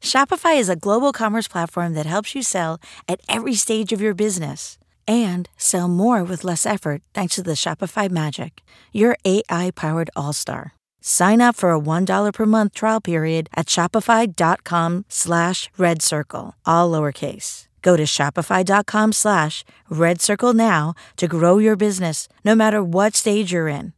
Shopify is a global commerce platform that helps you sell at every stage of your business and sell more with less effort thanks to the Shopify Magic, your AI-powered all-star. Sign up for a $1 per month trial period at shopify.com/redcircle, all lowercase. Go to shopify.com/redcircle now to grow your business no matter what stage you're in.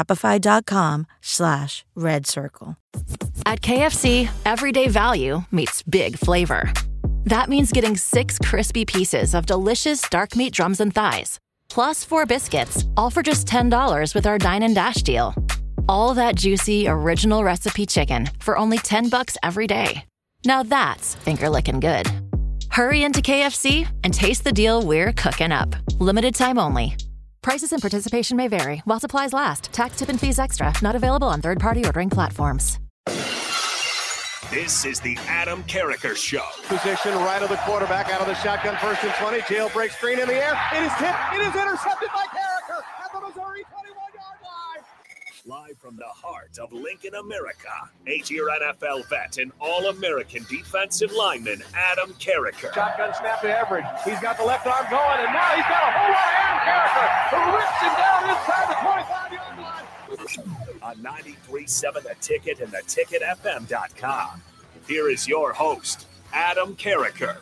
Shopify.com/redcircle. At KFC, everyday value meets big flavor. That means getting 6 crispy pieces of delicious dark meat drums and thighs, plus 4 biscuits, all for just $10 with our Dine and Dash deal. All that juicy, original recipe chicken for only $10 every day. Now that's finger-licking good. Hurry into KFC and taste the deal we're cooking up. Limited time only. Prices and participation may vary while supplies last. Tax, tip, and fees extra. Not available on third-party ordering platforms. This is the Adam Carriker Show. Position right of the quarterback out of the shotgun, 1st and 20. Jailbreak screen in the air. It is tipped. It is intercepted by Carriker at the Missouri 21-yard line. Live from the heart of Lincoln, America, 8-year NFL vet and All-American defensive lineman Adam Carriker. Shotgun snap to Everidge. He's got the left arm going, and now he's got a whole lot of Adam Carriker who rips him down inside the 25-yard line. On 93.7 The Ticket and theticketfm.com. Here is your host, Adam Carriker.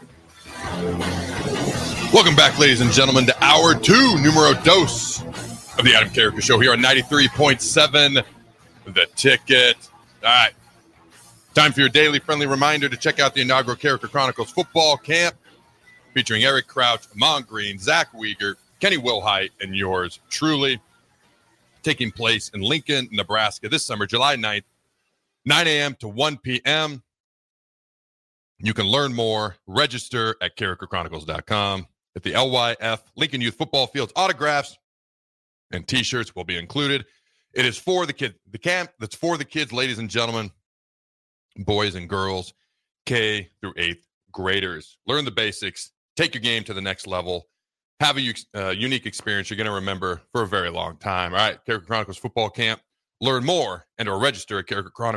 Welcome back, ladies and gentlemen, to Hour 2, numero dos of the Adam Carriker Show here on 93.7 The Ticket. All right. Time for your daily friendly reminder to check out the inaugural Carriker Chronicles football camp featuring Eric Crouch, Amon Green, Zach Weger, Kenny Wilhite, and yours truly. Taking place in Lincoln, Nebraska this summer, July 9th, 9 a.m. to 1 p.m. You can learn more. Register at CarrikerChronicles.com. At the LYF Lincoln Youth Football Fields, autographs and T-shirts will be included. It is for the kids. The camp that's for the kids, ladies and gentlemen, boys and girls, K through 8th graders. Learn the basics. Take your game to the next level. Have a unique experience you're going to remember for a very long time. All right, Carriker Chronicles Football Camp. Learn more and or register at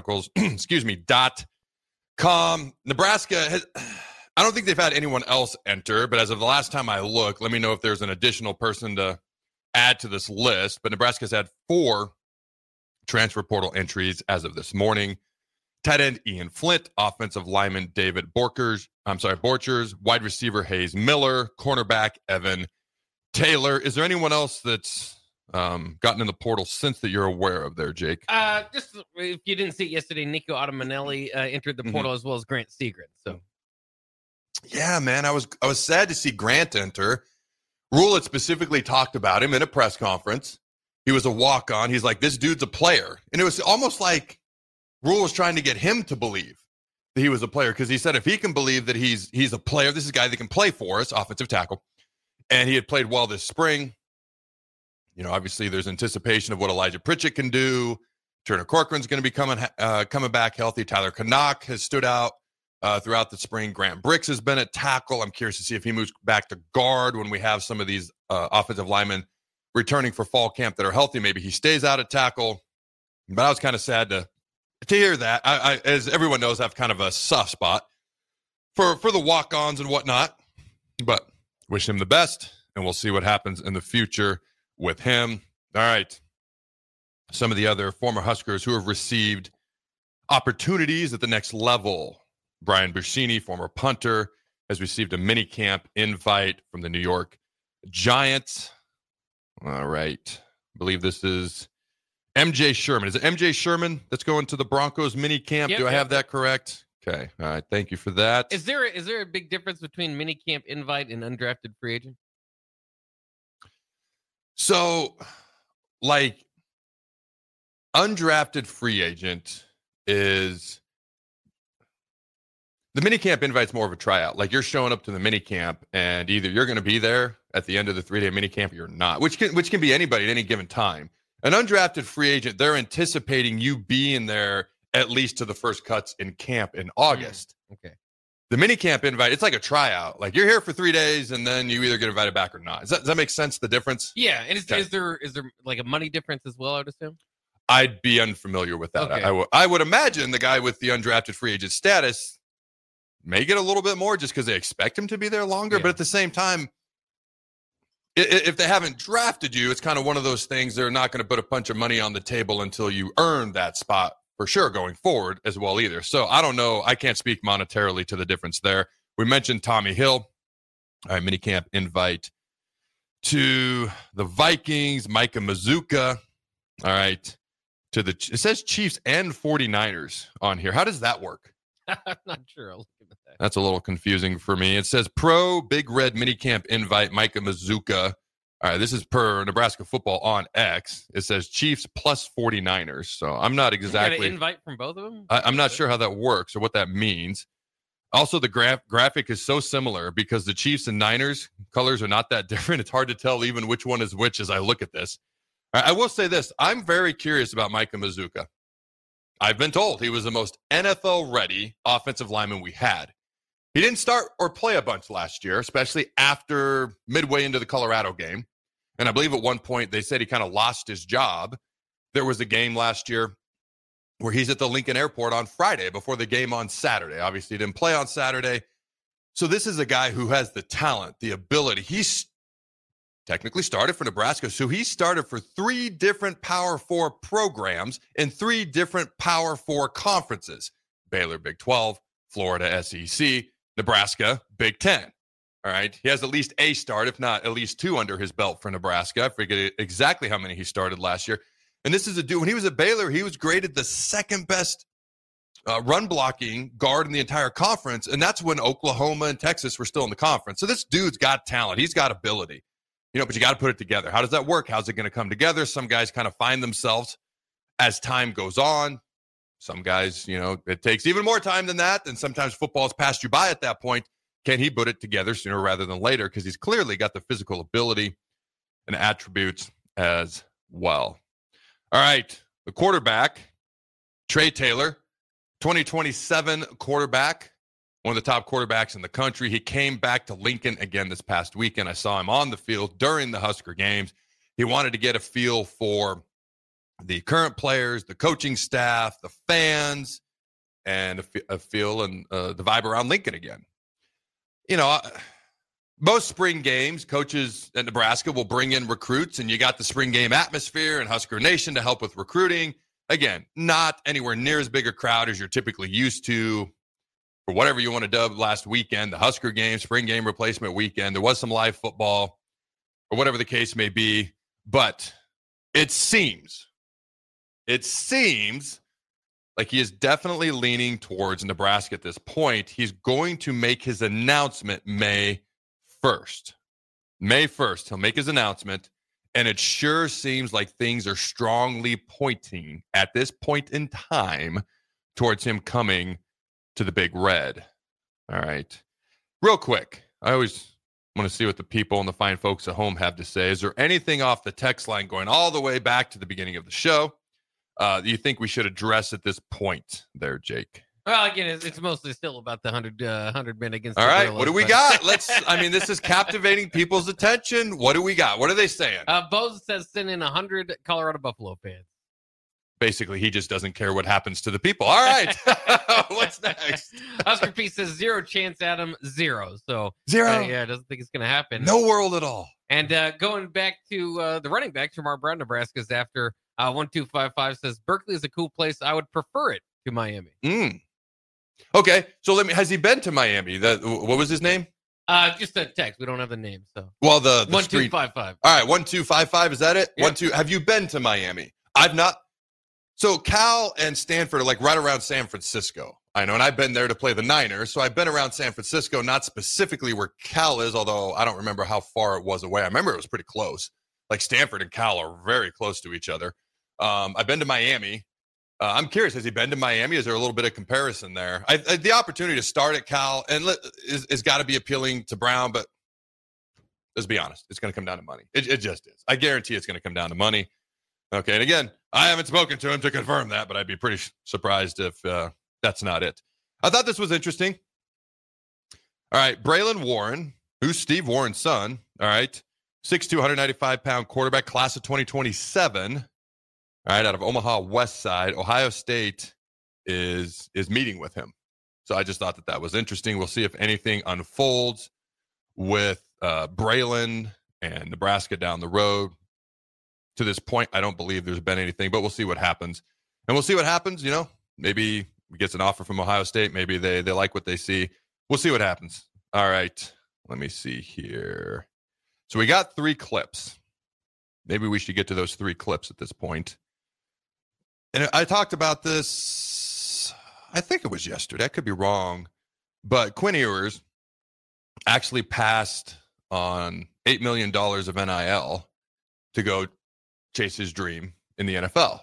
CarrikerChronicles.com. Nebraska has, I don't think they've had anyone else enter, but as of the last time I looked, let me know if there's an additional person to add to this list. But Nebraska's had 4 transfer portal entries as of this morning. Tight end Ian Flint, offensive lineman David Borchers, wide receiver Hayes Miller, cornerback Evan Taylor. Is there anyone else that's gotten in the portal since that you're aware of there, Jake? Just if you didn't see it yesterday, Nico Otomanelli entered the portal as well as Grant Seagren. So, yeah, man, I was sad to see Grant enter. Rule had specifically talked about him in a press conference. He was a walk-on. He's like, this dude's a player, and it was almost like Rule was trying to get him to believe that he was a player, because he said if he can believe that he's a player, this is a guy that can play for us, offensive tackle, and he had played well this spring. You know, obviously there's anticipation of what Elijah Pritchett can do. Turner Corcoran's going to be coming back healthy. Tyler Canuck has stood out throughout the spring. Grant Bricks has been at tackle. I'm curious to see if he moves back to guard when we have some of these offensive linemen returning for fall camp that are healthy. Maybe he stays out at tackle. But I was kind of sad to hear that. I, as everyone knows, I have kind of a soft spot for the walk-ons and whatnot. But wish him the best, and we'll see what happens in the future with him. All right. Some of the other former Huskers who have received opportunities at the next level. Brian Buschini, former punter, has received a mini camp invite from the New York Giants. All right. I believe this is MJ Sherman. Is it MJ Sherman that's going to the Broncos mini camp? Yep, Do I have that correct? Okay. All right. Thank you for that. is there a big difference between mini camp invite and undrafted free agent? So, like, undrafted free agent is the minicamp invite's more of a tryout. Like, you're showing up to the minicamp, and either you're going to be there at the end of the 3-day minicamp or you're not, which can be anybody at any given time. An undrafted free agent, they're anticipating you being there at least to the first cuts in camp in August. Okay. The minicamp invite, it's like a tryout. Like, you're here for 3 days, and then you either get invited back or not. Does that make sense, the difference? Yeah, and is there like a money difference as well, I would assume? I'd be unfamiliar with that. Okay. I would imagine the guy with the undrafted free agent status, may get a little bit more just because they expect him to be there longer. Yeah. But at the same time, if they haven't drafted you, it's kind of one of those things. They're not going to put a bunch of money on the table until you earn that spot for sure going forward as well either. So I don't know. I can't speak monetarily to the difference there. We mentioned Tommy Hill. All right, minicamp invite to the Vikings, Micah Mazuka. All right, it says Chiefs and 49ers on here. How does that work? I'm not sure. I'll look at that. That's a little confusing for me. It says Pro Big Red Minicamp invite Micah Mazuka. All right, this is per Nebraska Football on X. It says Chiefs plus 49ers. So I'm not exactly. You got an invite from both of them? I'm not sure how that works or what that means. Also, the graphic is so similar because the Chiefs and Niners colors are not that different. It's hard to tell even which one is which as I look at this. I will say this. I'm very curious about Micah Mazuka. I've been told he was the most NFL-ready offensive lineman we had. He didn't start or play a bunch last year, especially after midway into the Colorado game. And I believe at one point they said he kind of lost his job. There was a game last year where he's at the Lincoln Airport on Friday before the game on Saturday. Obviously, he didn't play on Saturday. So this is a guy who has the talent, the ability. He's technically started for Nebraska. So he started for 3 different Power 4 programs in 3 different Power 4 conferences. Baylor, Big 12, Florida, SEC, Nebraska, Big 10. All right. He has at least a start, if not at least 2 under his belt for Nebraska. I forget exactly how many he started last year. And this is a dude, when he was at Baylor, he was graded the second best run blocking guard in the entire conference. And that's when Oklahoma and Texas were still in the conference. So this dude's got talent. He's got ability, but you got to put it together. How does that work? How's it going to come together? Some guys kind of find themselves as time goes on. Some guys, it takes even more time than that. And sometimes football has passed you by at that point. Can he put it together sooner rather than later? Because he's clearly got the physical ability and attributes as well. All right, the quarterback, Trey Taylor, 2027 quarterback, one of the top quarterbacks in the country. He came back to Lincoln again this past weekend. I saw him on the field during the Husker games. He wanted to get a feel for the current players, the coaching staff, the fans, and a feel and the vibe around Lincoln again. Most spring games, coaches at Nebraska will bring in recruits, and you got the spring game atmosphere and Husker Nation to help with recruiting. Again, not anywhere near as big a crowd as you're typically used to for whatever you want to dub last weekend, the Husker game, spring game replacement weekend. There was some live football or whatever the case may be, but it seems like he is definitely leaning towards Nebraska at this point. He's going to make his announcement May 1st. May 1st, he'll make his announcement, and it sure seems like things are strongly pointing at this point in time towards him coming to the Big Red. All right. Real quick, I always want to see what the people and the fine folks at home have to say. Is there anything off the text line going all the way back to the beginning of the show you think we should address at this point there, Jake? Well, again, it's mostly still about the 100 men against all the right, Gorillas, what do we got? This is captivating people's attention. What do we got? What are they saying? Bose says send in 100 Colorado Buffalo fans. Basically, he just doesn't care what happens to the people. All right. What's next? Oscar P says 0 chance, Adam, 0. So 0. Doesn't think it's going to happen. No world at all. And going back to the running back, Jamar Brown, Nebraska's after 1255 says Berkeley is a cool place. I would prefer it to Miami. Okay, so has he been to Miami? What was his name? Just a text. We don't have the name. So the 1255. All right, 1255. Is that it? Yep. 12. Have you been to Miami? I've not. So Cal and Stanford are like right around San Francisco. I know, and I've been there to play the Niners, so I've been around San Francisco, not specifically where Cal is, although I don't remember how far it was away. I remember it was pretty close. Like Stanford and Cal are very close to each other. I've been to Miami. I'm curious, has he been to Miami? Is there a little bit of comparison there? The opportunity to start at Cal is got to be appealing to Brown, but let's be honest, it's going to come down to money. It just is. I guarantee it's going to come down to money. Okay, and again, I haven't spoken to him to confirm that, but I'd be pretty surprised if that's not it. I thought this was interesting. All right, Braylon Warren, who's Steve Warren's son, all right, 6'2", 195-pound quarterback, class of 2027. All right, out of Omaha West Side, Ohio State is meeting with him. So I just thought that was interesting. We'll see if anything unfolds with Braylon and Nebraska down the road. To this point, I don't believe there's been anything, but we'll see what happens. And we'll see what happens, maybe he gets an offer from Ohio State. Maybe they like what they see. We'll see what happens. All right, let me see here. So we got 3 clips. Maybe we should get to those 3 clips at this point. And I talked about this, I think it was yesterday. I could be wrong. But Quinn Ewers actually passed on $8 million of NIL to go chase his dream in the NFL.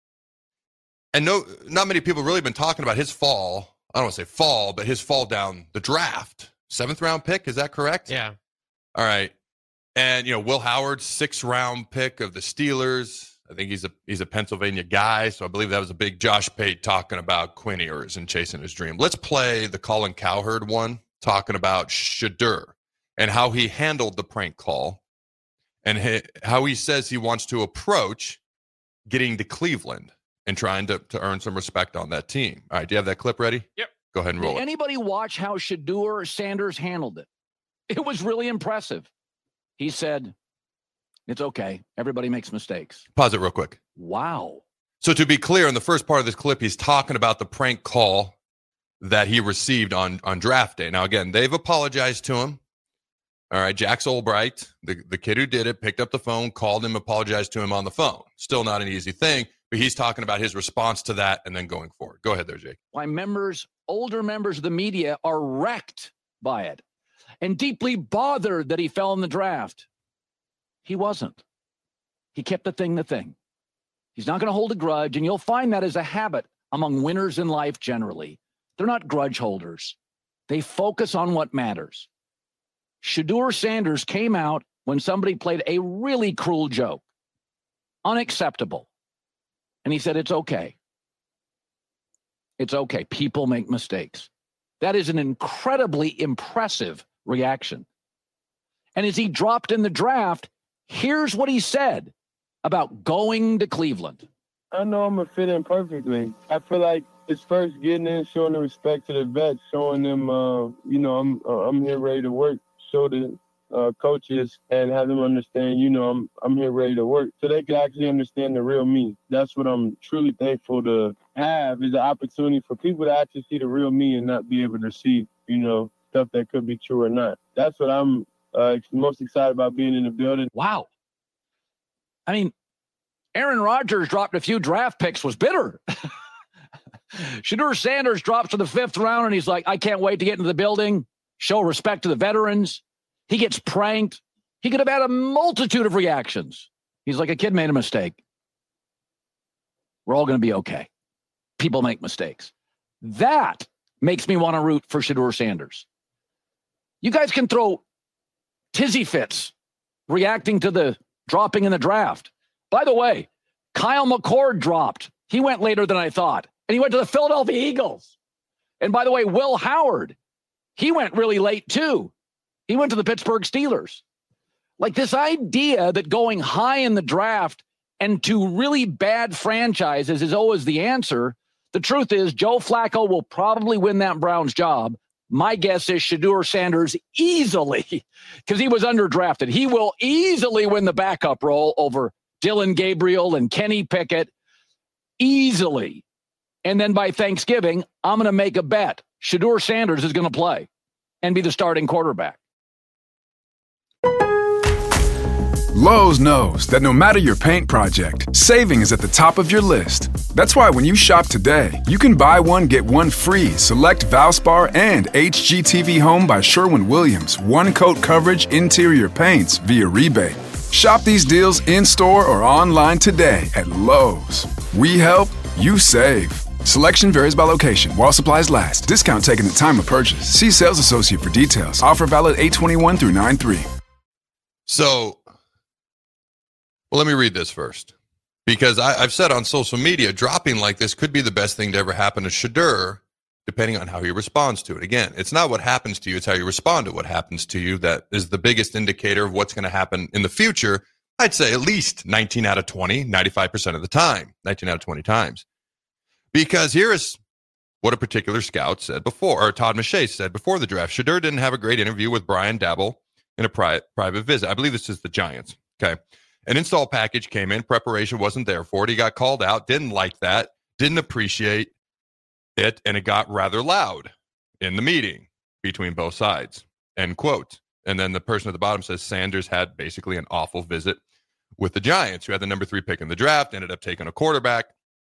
And not many people really been talking about his fall. I don't want to say fall, but his fall down the draft. 7th round pick, is that correct? Yeah. All right. And, Will Howard, 6th round pick of the Steelers. I think he's a Pennsylvania guy, so I believe that was a big Josh Pate talking about Quinn Ewers and chasing his dream. Let's play the Colin Cowherd one, talking about Shedeur and how he handled the prank call and how he says he wants to approach getting to Cleveland and trying to earn some respect on that team. All right, do you have that clip ready? Yep. Go ahead and roll Did anybody watch how Shedeur Sanders handled it? It was really impressive. He said, it's okay. Everybody makes mistakes. Pause it real quick. Wow. So to be clear, in the first part of this clip, he's talking about the prank call that he received on draft day. Now, again, they've apologized to him. All right, Jax Albright, the kid who did it, picked up the phone, called him, apologized to him on the phone. Still not an easy thing, but he's talking about his response to that and then going forward. Go ahead there, Jake. Why older members of the media are wrecked by it and deeply bothered that he fell in the draft. He wasn't. He kept the thing. He's not going to hold a grudge, and you'll find that as a habit among winners in life generally. They're not grudge holders. They focus on what matters. Shedeur Sanders came out when somebody played a really cruel joke. Unacceptable. And he said, it's okay. It's okay. People make mistakes. That is an incredibly impressive reaction. And as he dropped in the draft, here's what he said about going to Cleveland. I know I'm going to fit in perfectly. I feel like it's first getting in, showing the respect to the vets, showing them, I'm here ready to work, show the coaches and have them understand, I'm here ready to work so they can actually understand the real me. That's what I'm truly thankful to have, is the opportunity for people to actually see the real me and not be able to see, stuff that could be true or not. That's what I'm most excited about being in the building. Wow. I mean, Aaron Rodgers dropped a few draft picks, was bitter. Shedeur Sanders drops to the 5th round, and he's like, I can't wait to get into the building, show respect to the veterans. He gets pranked. He could have had a multitude of reactions. He's like, a kid made a mistake. We're all going to be okay. People make mistakes. That makes me want to root for Shedeur Sanders. You guys can throw tizzy fits reacting to the dropping in the draft. By the way, Kyle McCord dropped. He went later than I thought. And he went to the Philadelphia Eagles. And by the way, Will Howard, he went really late too. He went to the Pittsburgh Steelers. Like this idea that going high in the draft and to really bad franchises is always the answer. The truth is Joe Flacco will probably win that Browns job. My guess is Shedeur Sanders easily, because he was underdrafted. He will easily win the backup role over Dylan Gabriel and Kenny Pickett. Easily. And then by Thanksgiving, I'm going to make a bet. Shedeur Sanders is going to play and be the starting quarterback. Lowe's knows that no matter your paint project, saving is at the top of your list. That's why when you shop today, you can buy one, get one free. Select Valspar and HGTV Home by Sherwin-Williams. One coat coverage interior paints via rebate. Shop these deals in-store or online today at Lowe's. We help, you save. Selection varies by location. While supplies last. Discount taken at time of purchase. See sales associate for details. Offer valid 8/21 through 9/3. So, well, let me read this first. Because I've said on social media, dropping like this could be the best thing to ever happen to Shedeur, depending on how he responds to it. Again, it's not what happens to you, it's how you respond to what happens to you that is the biggest indicator of what's going to happen in the future. I'd say at least 19 out of 20, 95% of the time, 19 out of 20 times. Because here is what a particular scout said before, or Todd Mache said before the draft. Shedeur didn't have a great interview with Brian Daboll in a private visit. I believe this is the Giants. Okay. An install package came in. Preparation wasn't there for it. He got called out. Didn't like that. Didn't appreciate it. And it got rather loud in the meeting between both sides. End quote. And then the person at the bottom says Sanders had basically an awful visit with the Giants, who had the number 3 pick in the draft, ended up taking a quarterback.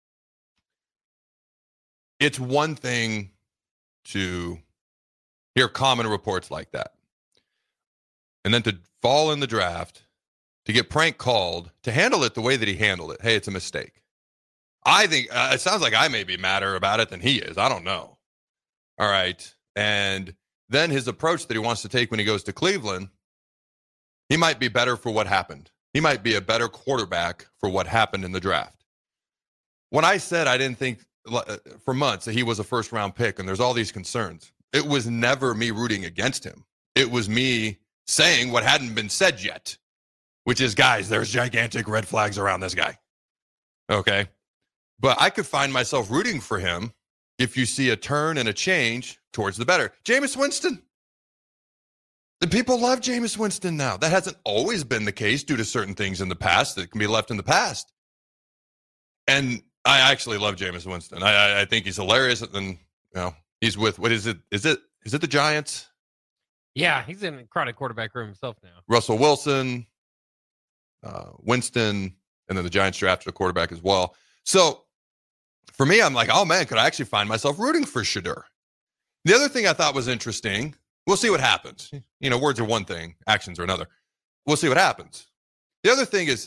It's one thing to hear common reports like that, and then to fall in the draft, to get prank called, to handle it the way that he handled it. Hey, it's a mistake. I think it sounds like I may be madder about it than he is. I don't know. All right. And then his approach that he wants to take when he goes to Cleveland, he might be better for what happened. He might be a better quarterback for what happened in the draft. When I said I didn't think for months that he was a first-round pick and there's all these concerns, it was never me rooting against him. It was me saying what hadn't been said yet, which is, guys, there's gigantic red flags around this guy. Okay? But I could find myself rooting for him if you see a turn and a change towards the better. Jameis Winston. The people love Jameis Winston now. That hasn't always been the case due to certain things in the past that can be left in the past. And I actually love Jameis Winston. I think he's hilarious. And he's with, what is it? Is it the Giants? Yeah, he's in a crowded quarterback room himself now. Russell Wilson, Winston, and then the Giants drafted a quarterback as well. So for me, I'm like, oh man, could I actually find myself rooting for Shedeur? The other thing I thought was interesting, we'll see what happens. Words are one thing, actions are another. We'll see what happens. The other thing is,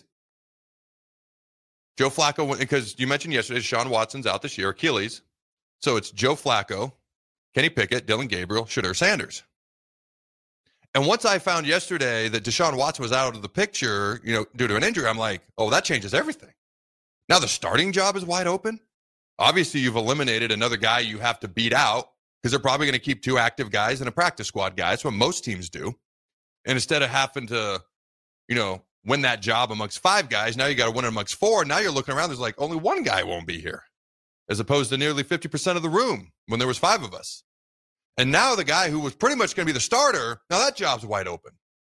Joe Flacco, because you mentioned yesterday, Deshaun Watson's out this year, Achilles. So it's Joe Flacco, Kenny Pickett, Dillon Gabriel, Shedeur Sanders. And once I found yesterday that Deshaun Watson was out of the picture, due to an injury, I'm like, oh, that changes everything. Now the starting job is wide open. Obviously, you've eliminated another guy you have to beat out because they're probably going to keep 2 active guys and a practice squad guy. That's what most teams do. And instead of having to, win that job amongst 5 guys, now you got to win it amongst 4. Now you're looking around, there's like only 1 guy won't be here, as opposed to nearly 50% of the room when there was 5 of us. And now the guy who was pretty much going to be the starter, now that job's wide open.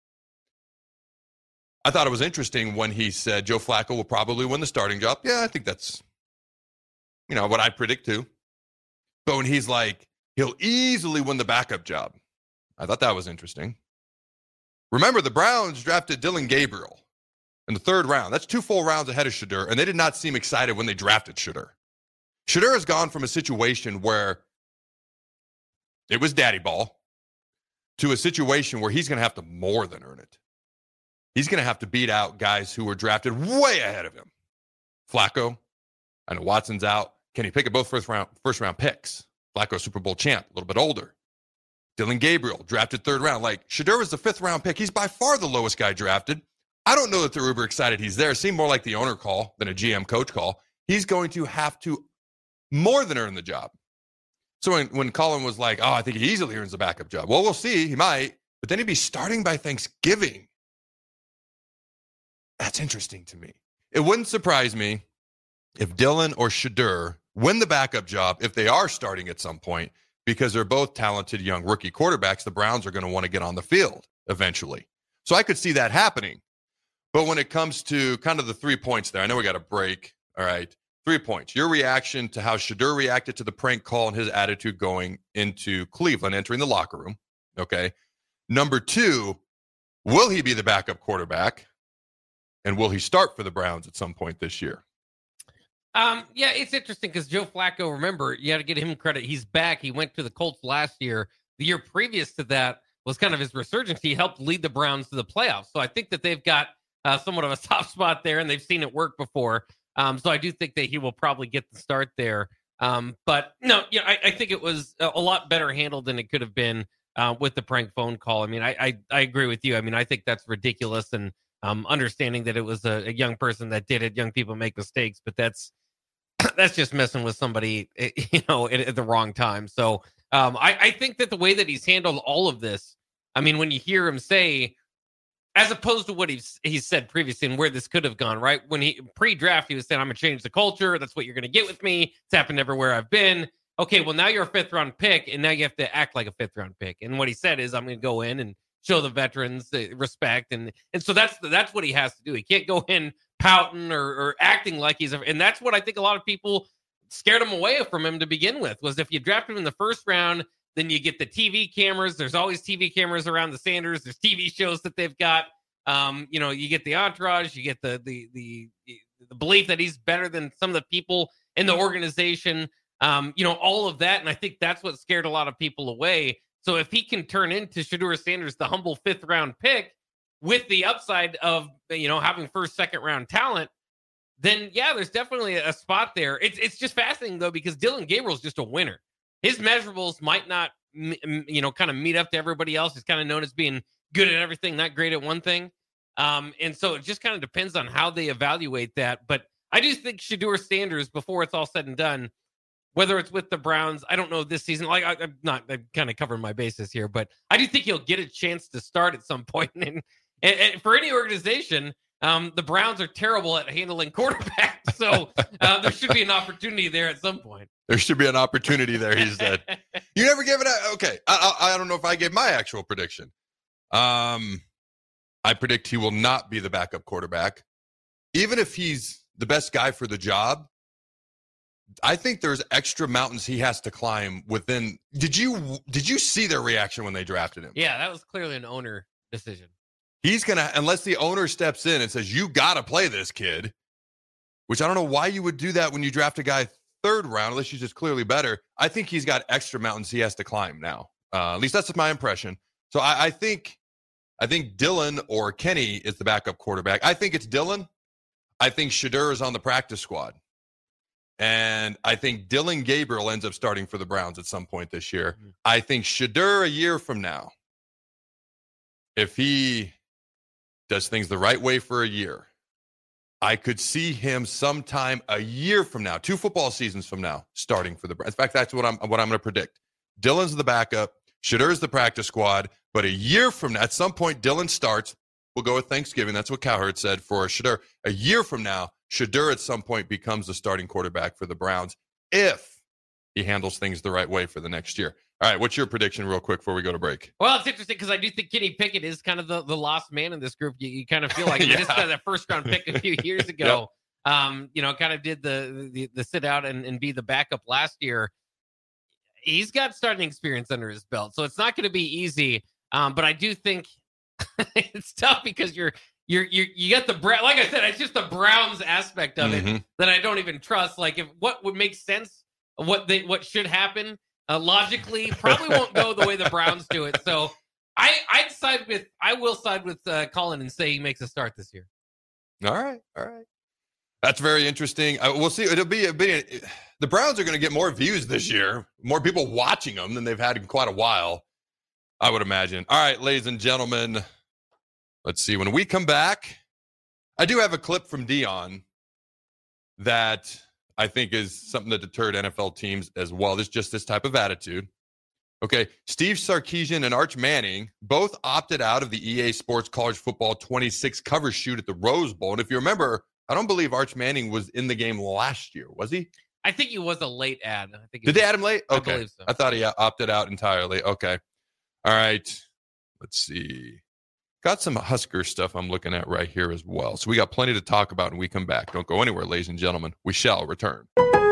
I thought it was interesting when he said Joe Flacco will probably win the starting job. Yeah, I think that's, what I predict too. But when he's like, he'll easily win the backup job, I thought that was interesting. Remember, the Browns drafted Dillon Gabriel in the 3rd round. That's 2 full rounds ahead of Shedeur, and they did not seem excited when they drafted Shedeur. Shedeur has gone from a situation where it was daddy ball to a situation where he's going to have to more than earn it. He's going to have to beat out guys who were drafted way ahead of him. Flacco, I know Watson's out. Kenny Pickett, both first round picks. Flacco, Super Bowl champ, a little bit older. Dillon Gabriel, drafted 3rd round. Like, Shedeur was the 5th round pick. He's by far the lowest guy drafted. I don't know that they're uber excited he's there. It seemed more like the owner call than a GM coach call. He's going to have to more than earn the job. So when Colin was like, oh, I think he easily earns the backup job. Well, we'll see. He might. But then he'd be starting by Thanksgiving. That's interesting to me. It wouldn't surprise me if Dillon or Shedeur win the backup job if they are starting at some point, because they're both talented young rookie quarterbacks. The Browns are going to want to get on the field eventually. So I could see that happening. But when it comes to kind of the 3 points there, I know we got a break. All right. 3 points. Your reaction to how Shedeur reacted to the prank call and his attitude going into Cleveland, entering the locker room. Okay. Number 2, will he be the backup quarterback? And will he start for the Browns at some point this year? Yeah, it's interesting because Joe Flacco, remember, you got to get him credit. He's back. He went to the Colts last year. The year previous to that was kind of his resurgence. He helped lead the Browns to the playoffs. So I think that they've got somewhat of a soft spot there, and they've seen it work before. So I do think that he will probably get the start there. But no, I think it was a lot better handled than it could have been with the prank phone call. I mean, I agree with you. I mean, I think that's ridiculous, and understanding that it was a young person that did it. Young people make mistakes, but that's just messing with somebody, at the wrong time. So I think that the way that he's handled all of this, I mean, when you hear him say, as opposed to what he's said previously and where this could have gone, right? When he pre-draft, he was saying, I'm going to change the culture. That's what you're going to get with me. It's happened everywhere I've been. okay, well, now you're a 5th-round pick, and now you have to act like a 5th-round pick. And what he said is, I'm going to go in and show the veterans respect. And so that's what he has to do. He can't go in pouting or acting like and that's what I think a lot of people scared him away from him to begin with, was if you draft him in the 1st round, then you get the TV cameras. There's always TV cameras around the Sanders. There's TV shows that they've got. You get the entourage, you get the belief that he's better than some of the people in the organization, all of that. And I think that's what scared a lot of people away. So if he can turn into Shedeur Sanders, the humble 5th-round pick, with the upside of, having 1st, 2nd-round talent, then yeah, there's definitely a spot there. It's just fascinating though, because Dillon Gabriel's just a winner. His measurables might not, kind of meet up to everybody else. He's kind of known as being good at everything, not great at one thing. And so it just kind of depends on how they evaluate that. But I do think Shedeur Sanders, before it's all said and done, whether it's with the Browns, I don't know this season. I'm kind of covering my bases here, but I do think he'll get a chance to start at some point. And for any organization, the Browns are terrible at handling quarterbacks. So there should be an opportunity there at some point. There should be an opportunity there, he said. You never gave it a... Okay, I don't know if I gave my actual prediction. I predict he will not be the backup quarterback. Even if he's the best guy for the job, I think there's extra mountains he has to climb within. Did you see their reaction when they drafted him? Yeah, that was clearly an owner decision. He's going to, unless the owner steps in and says, you got to play this kid, which I don't know why you would do that when you draft a guy 3rd round, unless he's just clearly better. I think he's got extra mountains he has to climb now. At least that's my impression. So I think Dillon or Kenny is the backup quarterback. I think it's Dillon. I think Shedeur is on the practice squad. And I think Dillon Gabriel ends up starting for the Browns at some point this year. Mm-hmm. I think Shedeur a year from now, if he does things the right way for a year, I could see him sometime a year from now, 2 football seasons from now, starting for the Browns. In fact, that's what I'm going to predict. Dillon's the backup. Shedeur's the practice squad. But a year from now, at some point, Dillon starts. We'll go with Thanksgiving. That's what Cowherd said for Shedeur. A year from now, Shedeur at some point becomes the starting quarterback for the Browns if he handles things the right way for the next year. All right, what's your prediction real quick before we go to break? Well, it's interesting because I do think Kenny Pickett is kind of the lost man in this group. You kind of feel like he just got that 1st-round pick a few years ago. Yep. Kind of did the sit out and be the backup last year. He's got starting experience under his belt, so it's not going to be easy. But I do think it's tough because you got the like I said, it's just the Browns aspect of it that I don't even trust. Like, if what would make sense, what should happen logically, probably won't go the way the Browns do it. So I will side with Colin and say he makes a start this year. All right. That's very interesting. We'll see. It'll be the Browns are going to get more views this year, more people watching them than they've had in quite a while, I would imagine. All right, ladies and gentlemen, let's see. When we come back, I do have a clip from Dion that I think is something that deterred NFL teams as well. There's just this type of attitude. Okay, Steve Sarkisian and Arch Manning both opted out of the EA Sports College Football 26 cover shoot at the Rose Bowl. And if you remember, I don't believe Arch Manning was in the game last year, was he? I think he was a late ad. Did they add him late? Okay. I believe so. I thought he opted out entirely. Okay. All right. Let's see. Got some Husker stuff I'm looking at right here as well. So we got plenty to talk about when we come back. Don't go anywhere, ladies and gentlemen. We shall return.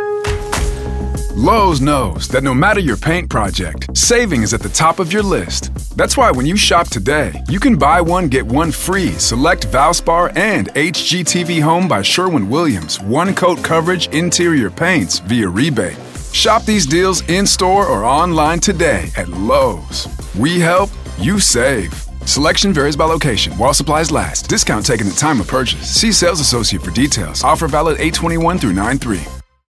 Lowe's knows that no matter your paint project, saving is at the top of your list. That's why when you shop today, you can buy one, get one free. Select Valspar and HGTV Home by Sherwin-Williams. One coat coverage interior paints via rebate. Shop these deals in-store or online today at Lowe's. We help, you save. Selection varies by location. While supplies last. Discount taken at time of purchase. See sales associate for details. Offer valid 8/21 through 9/3.